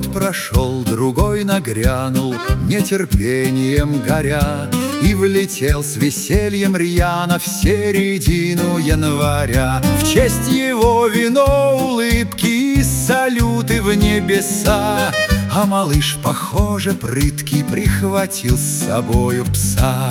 Год прошел, другой нагрянул, нетерпением горя, и влетел с весельем рьяно в середину января. В честь его вино, улыбки и салюты в небеса, а малыш, похоже, прыткий, прихватил с собою пса.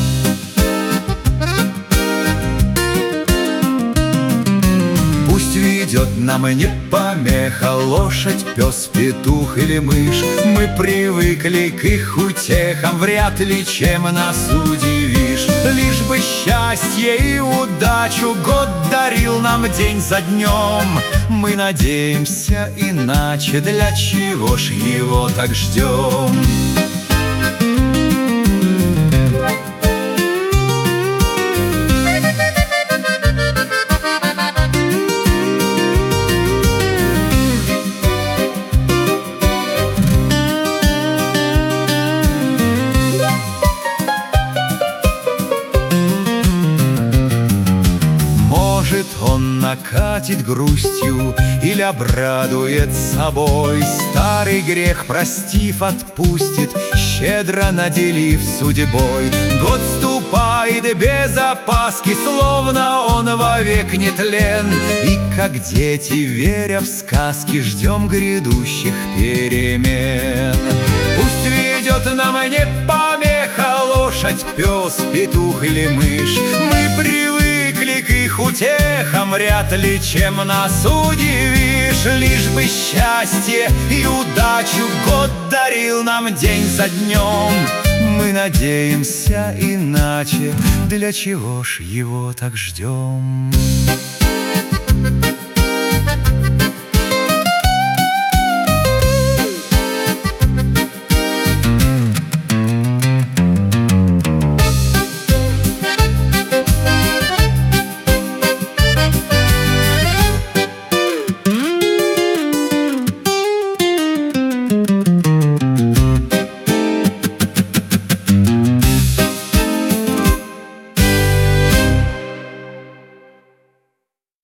Пусть ведет нам не помеха лошадь, пес, петух или мышь. Мы привыкли к их утехам, вряд ли чем нас удивишь. Лишь бы счастье и удачу год дарил нам день за днем. Мы надеемся иначе, для чего ж его так ждем? Может, он накатит грустью или обрадует собой, старый грех простив, отпустит, щедро наделив судьбой. Год ступает без опаски, словно он вовек не тлен, и как дети, веря в сказки, ждем грядущих перемен. Пусть ведет нам не помеха лошадь, пес, петух или мышь. Мы привыкли к их утехам, вряд ли чем нас удивишь. Лишь бы счастье и удачу год дарил нам день за днем. Мы надеемся иначе, для чего ж его так ждем?